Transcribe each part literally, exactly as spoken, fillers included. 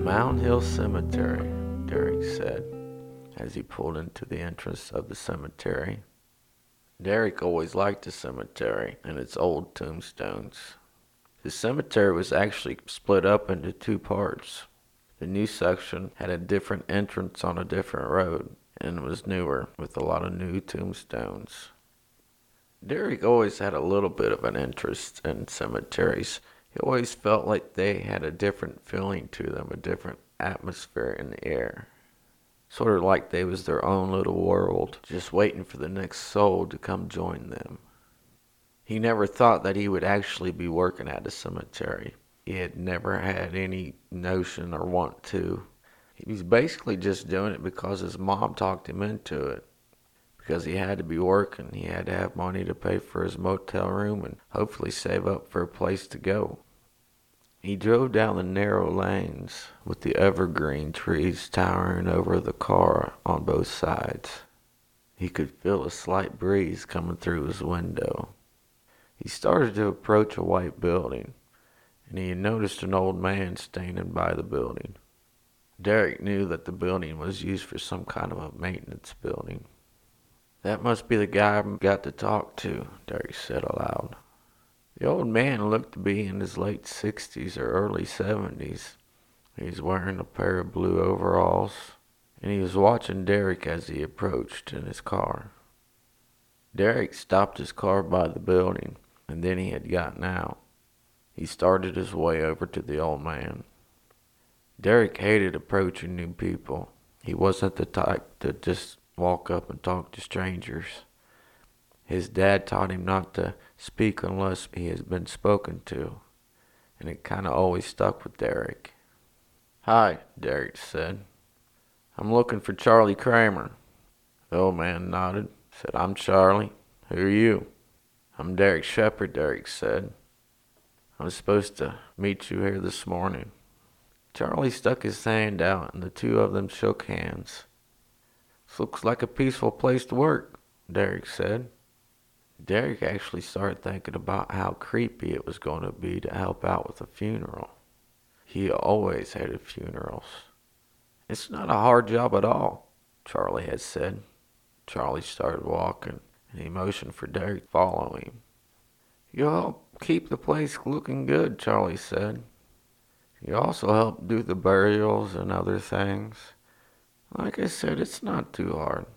Mound Hill Cemetery, Derek said, as he pulled into the entrance of the cemetery. Derek always liked the cemetery and its old tombstones. The cemetery was actually split up into two parts. The new section had a different entrance on a different road, and was newer, with a lot of new tombstones. Derek always had a little bit of an interest in cemeteries. He always felt like they had a different feeling to them, a different atmosphere in the air. Sort of like they was their own little world, just waiting for the next soul to come join them. He never thought that he would actually be working at a cemetery. He had never had any notion or want to. He was basically just doing it because his mom talked him into it. Because he had to be working, he had to have money to pay for his motel room and hopefully save up for a place to go. He drove down the narrow lanes with the evergreen trees towering over the car on both sides. He could feel a slight breeze coming through his window. He started to approach a white building, and he had noticed an old man standing by the building. Derek knew that the building was used for some kind of a maintenance building. "That must be the guy I've got to talk to," Derek said aloud. The old man looked to be in his late sixties or early seventies. He was wearing a pair of blue overalls, and he was watching Derek as he approached in his car. Derek stopped his car by the building, and then he had gotten out. He started his way over to the old man. Derek hated approaching new people. He wasn't the type to just walk up and talk to strangers. His dad taught him not to speak unless he has been spoken to, and it kind of always stuck with Derek. "Hi," Derek said. "I'm looking for Charlie Kramer." The old man nodded, said, "I'm Charlie. Who are you?" "I'm Derek Shepherd," Derek said. "I was supposed to meet you here this morning." Charlie stuck his hand out, and the two of them shook hands. "This looks like a peaceful place to work," Derek said. Derek actually started thinking about how creepy it was going to be to help out with a funeral. He always hated funerals. "It's not a hard job at all," Charlie had said. Charlie started walking, and he motioned for Derek to follow him. "You'll help keep the place looking good," Charlie said. "You also help do the burials and other things. Like I said, it's not too hard."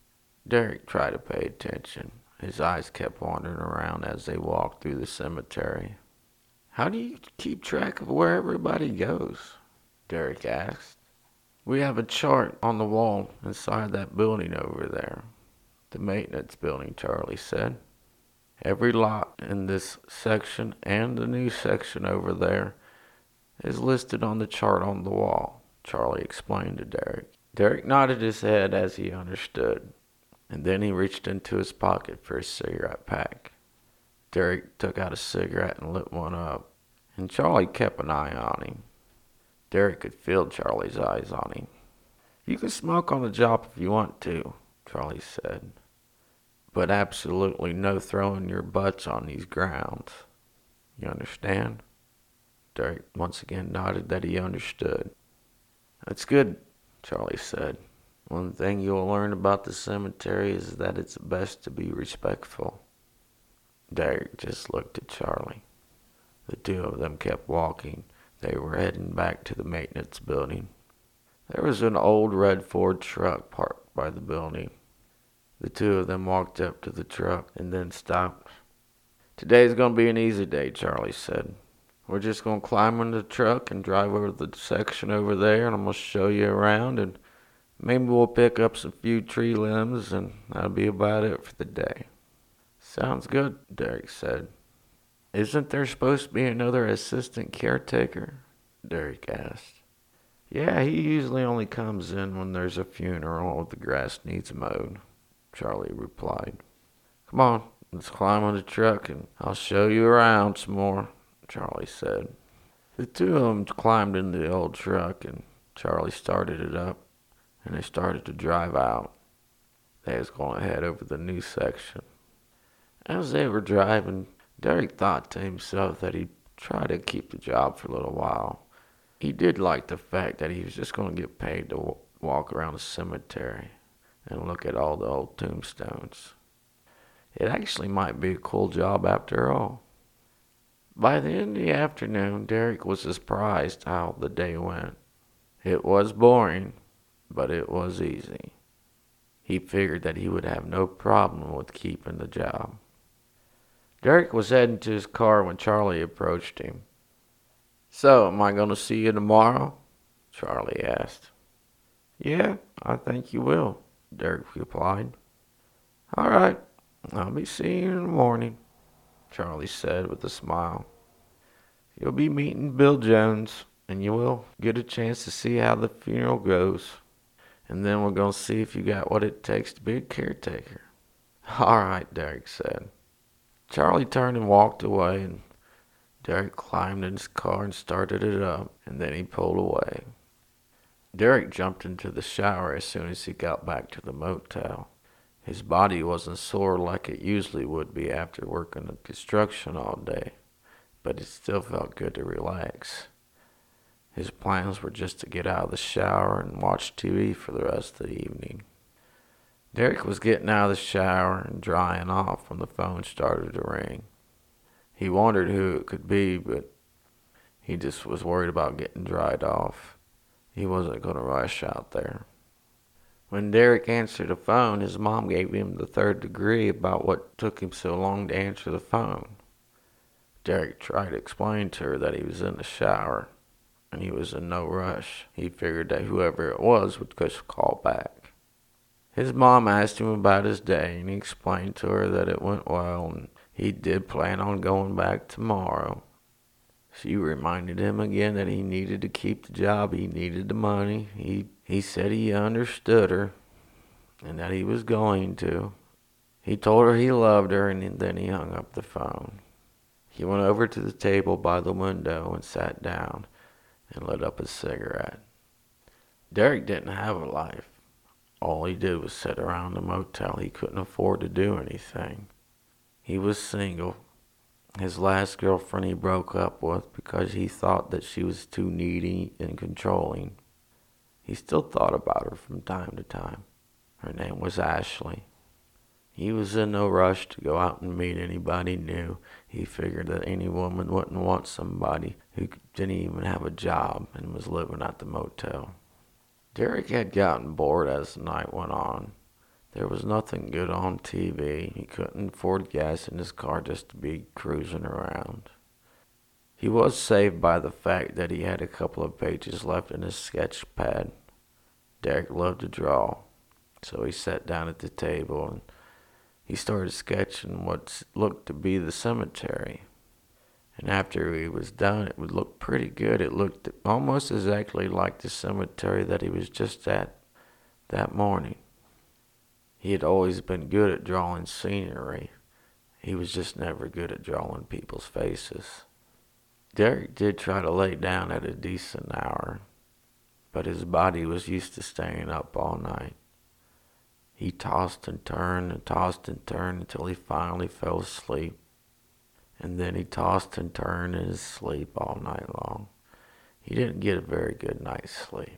Derek tried to pay attention. His eyes kept wandering around as they walked through the cemetery. "How do you keep track of where everybody goes?" Derek asked. "We have a chart on the wall inside that building over there." "The maintenance building," Charlie said. "Every lot in this section and the new section over there is listed on the chart on the wall," Charlie explained to Derek. Derek nodded his head as he understood, and then he reached into his pocket for a cigarette pack. Derek took out a cigarette and lit one up, and Charlie kept an eye on him. Derek could feel Charlie's eyes on him. "You can smoke on the job if you want to," Charlie said, "but absolutely no throwing your butts on these grounds. You understand?" Derek once again nodded that he understood. "That's good," Charlie said. "One thing you'll learn about the cemetery is that it's best to be respectful." Derek just looked at Charlie. The two of them kept walking. They were heading back to the maintenance building. There was an old red Ford truck parked by the building. The two of them walked up to the truck and then stopped. "Today's going to be an easy day," Charlie said. "We're just going to climb in the truck and drive over to the section over there, and I'm going to show you around, and maybe we'll pick up some few tree limbs, and that'll be about it for the day." "Sounds good," Derek said. "Isn't there supposed to be another assistant caretaker?" Derek asked. "Yeah, he usually only comes in when there's a funeral or the grass needs mowed," Charlie replied. "Come on, let's climb on the truck and I'll show you around some more," Charlie said. The two of them climbed into the old truck, and Charlie started it up, and they started to drive out. They was going to head over the new section. As they were driving, Derek thought to himself that he'd try to keep the job for a little while. He did like the fact that he was just going to get paid to w- walk around the cemetery and look at all the old tombstones. It actually might be a cool job after all. By the end of the afternoon, Derek was surprised how the day went. It was boring, but it was easy. He figured that he would have no problem with keeping the job. Derek was heading to his car when Charlie approached him. "So, am I going to see you tomorrow?" Charlie asked. "Yeah, I think you will," Derek replied. "All right, I'll be seeing you in the morning," Charlie said with a smile. "You'll be meeting Bill Jones, and you will get a chance to see how the funeral goes. And then we're going to see if you got what it takes to be a caretaker." "All right," Derek said. Charlie turned and walked away, and Derek climbed in his car and started it up, and then he pulled away. Derek jumped into the shower as soon as he got back to the motel. His body wasn't sore like it usually would be after working in construction all day, but it still felt good to relax. His plans were just to get out of the shower and watch T V for the rest of the evening. Derek was getting out of the shower and drying off when the phone started to ring. He wondered who it could be, but he just was worried about getting dried off. He wasn't going to rush out there. When Derek answered the phone, his mom gave him the third degree about what took him so long to answer the phone. Derek tried to explain to her that he was in the shower and he was in no rush. He figured that whoever it was would just call back. His mom asked him about his day, and he explained to her that it went well and he did plan on going back tomorrow. She reminded him again that he needed to keep the job, he needed the money. He, he said he understood her and that he was going to. He told her he loved her, and then he hung up the phone. He went over to the table by the window and sat down and lit up a cigarette. Derek didn't have a life. All he did was sit around the motel. He couldn't afford to do anything. He was single. His last girlfriend he broke up with because he thought that she was too needy and controlling. He still thought about her from time to time. Her name was Ashley. He was in no rush to go out and meet anybody new. He figured that any woman wouldn't want somebody who didn't even have a job and was living at the motel. Derek had gotten bored as the night went on. There was nothing good on T V. He couldn't afford gas in his car just to be cruising around. He was saved by the fact that he had a couple of pages left in his sketch pad. Derek loved to draw, so he sat down at the table and he started sketching what looked to be the cemetery. And after he was done, it would look pretty good. It looked almost exactly like the cemetery that he was just at that morning. He had always been good at drawing scenery. He was just never good at drawing people's faces. Derek did try to lay down at a decent hour, but his body was used to staying up all night. He tossed and turned and tossed and turned until he finally fell asleep. And then he tossed and turned in his sleep all night long. He didn't get a very good night's sleep.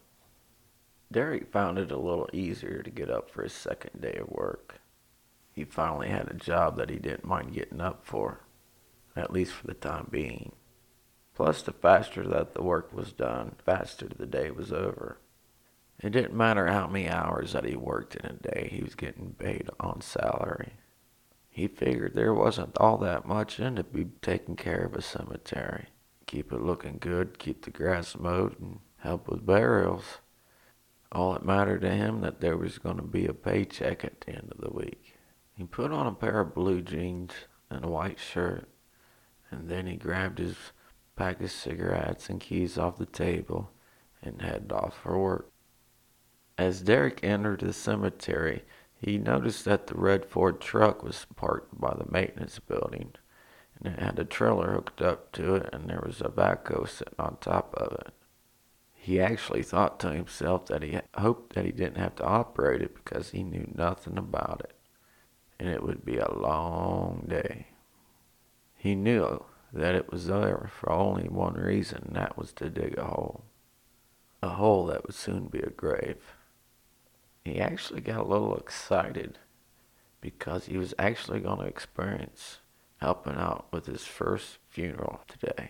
Derek found it a little easier to get up for his second day of work. He finally had a job that he didn't mind getting up for, at least for the time being. Plus, the faster that the work was done, faster the day was over. It didn't matter how many hours that he worked in a day, he was getting paid on salary. He figured there wasn't all that much in to be taking care of a cemetery. Keep it looking good, keep the grass mowed, and help with burials. All it mattered to him that there was going to be a paycheck at the end of the week. He put on a pair of blue jeans and a white shirt, and then he grabbed his pack of cigarettes and keys off the table and headed off for work. As Derek entered the cemetery, he noticed that the red Ford truck was parked by the maintenance building, and it had a trailer hooked up to it, and there was a backhoe sitting on top of it. He actually thought to himself that he hoped that he didn't have to operate it because he knew nothing about it, and it would be a long day. He knew that it was there for only one reason, and that was to dig a hole. a hole that would soon be a grave. He actually got a little excited because he was actually going to experience helping out with his first funeral today.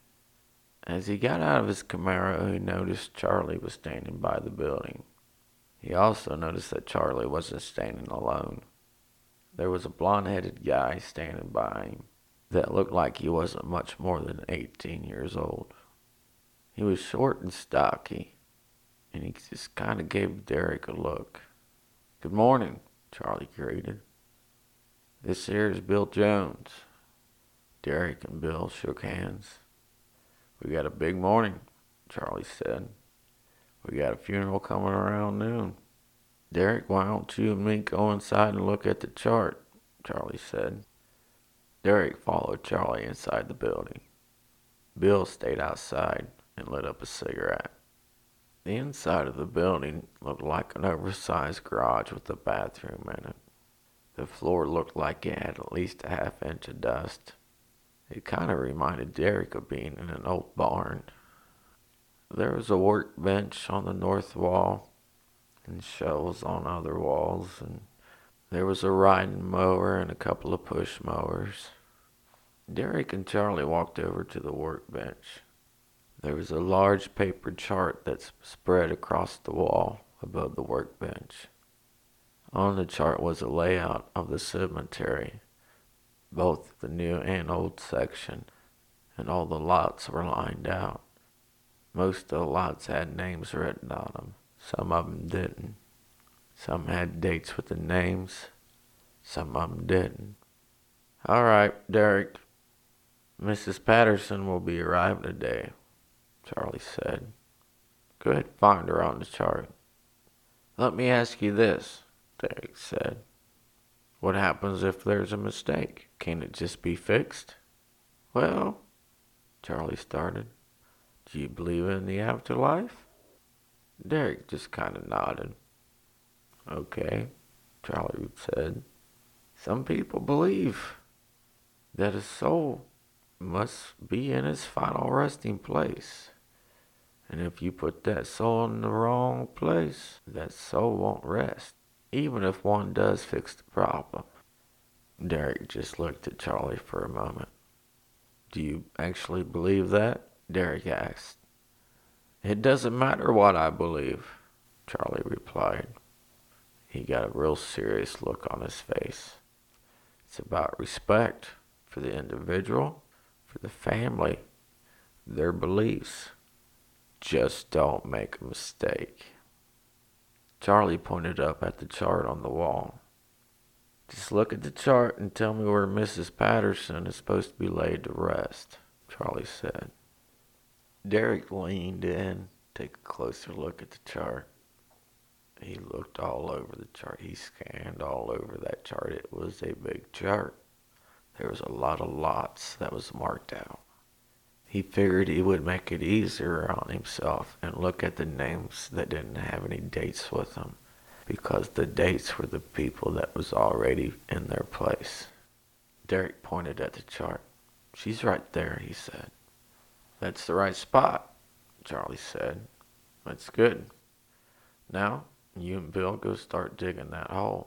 As he got out of his Camaro, he noticed Charlie was standing by the building. He also noticed that Charlie wasn't standing alone. There was a blonde-headed guy standing by him that looked like he wasn't much more than eighteen years old. He was short and stocky, and he just kind of gave Derek a look. "Good morning," Charlie greeted. "This here is Bill Jones." Derek and Bill shook hands. "We got a big morning," Charlie said. "We got a funeral coming around noon." "Derek, why don't you and me go inside and look at the chart?" Charlie said. Derek followed Charlie inside the building. Bill stayed outside and lit up a cigarette. The inside of the building looked like an oversized garage with a bathroom in it. The floor looked like it had at least a half inch of dust. It kind of reminded Derek of being in an old barn. There was a workbench on the north wall and shelves on other walls, and there was a riding mower and a couple of push mowers. Derek and Charlie walked over to the workbench. There was a large paper chart that spread across the wall above the workbench. On the chart was a layout of the cemetery, both the new and old section, and all the lots were lined out. Most of the lots had names written on them. Some of them didn't. Some had dates with the names. Some of them didn't. "All right, Derek. Missus Patterson will be arriving today," Charlie said. "Good, find her on the chart." "Let me ask you this," Derek said. "What happens if there's a mistake? Can it just be fixed?" "Well," Charlie started. "Do you believe in the afterlife?" Derek just kind of nodded. "Okay," Charlie said. "Some people believe that a soul must be in its final resting place. And if you put that soul in the wrong place, that soul won't rest, even if one does fix the problem." Derek just looked at Charlie for a moment. "Do you actually believe that?" Derek asked. "It doesn't matter what I believe," Charlie replied. He got a real serious look on his face. "It's about respect for the individual, for the family, their beliefs. Just don't make a mistake." Charlie pointed up at the chart on the wall. "Just look at the chart and tell me where Missus Patterson is supposed to be laid to rest," Charlie said. Derek leaned in to take a closer look at the chart. He looked all over the chart. He scanned all over that chart. It was a big chart. There was a lot of lots that was marked out. He figured he would make it easier on himself and look at the names that didn't have any dates with them, because the dates were the people that was already in their place. Derek pointed at the chart. "She's right there," he said. "That's the right spot," Charlie said. "That's good. Now, you and Bill go start digging that hole."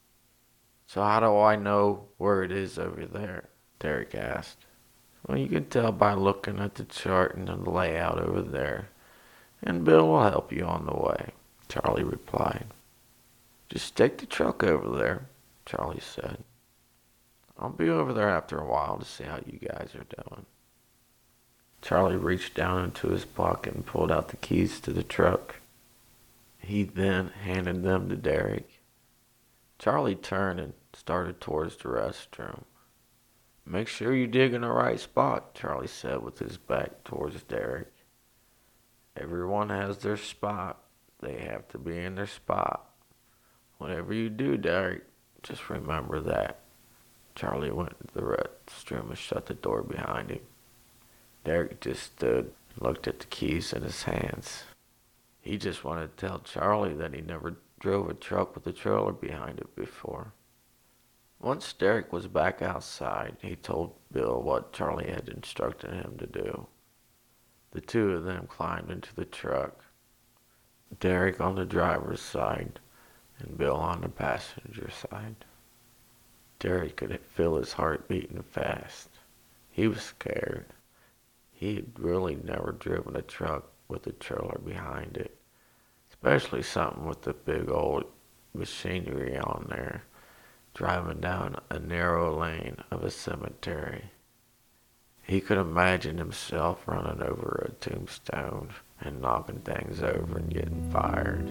"So how do I know where it is over there?" Derek asked. "Well, you can tell by looking at the chart and the layout over there, and Bill will help you on the way," Charlie replied. "Just take the truck over there," Charlie said. "I'll be over there after a while to see how you guys are doing." Charlie reached down into his pocket and pulled out the keys to the truck. He then handed them to Derek. Charlie turned and started towards the restroom. "Make sure you dig in the right spot," Charlie said with his back towards Derek. "Everyone has their spot. They have to be in their spot. Whatever you do, Derek, just remember that." Charlie went to the restroom and shut the door behind him. Derek just stood and looked at the keys in his hands. He just wanted to tell Charlie that he never drove a truck with a trailer behind it before. Once Derek was back outside, he told Bill what Charlie had instructed him to do. The two of them climbed into the truck. Derek on the driver's side and Bill on the passenger side. Derek could feel his heart beating fast. He was scared. He had really never driven a truck with a trailer behind it, especially something with the big old machinery on there, driving down a narrow lane of a cemetery. He could imagine himself running over a tombstone and knocking things over and getting fired.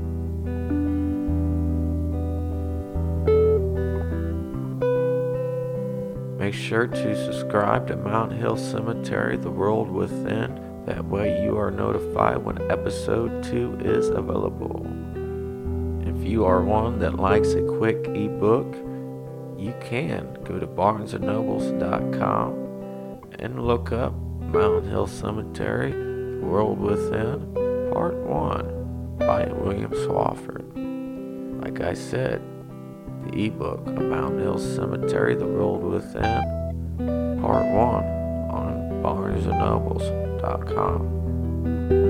Make sure to subscribe to Mount Hill Cemetery, The World Within. That way you are notified when episode two is available. If you are one that likes a quick ebook, you can go to barnes and nobles dot com and look up Mount Hill Cemetery, The World Within, Part one by William Swafford. Like I said, the ebook of Mount Hill Cemetery, The World Within, Part one on barnes and nobles dot com.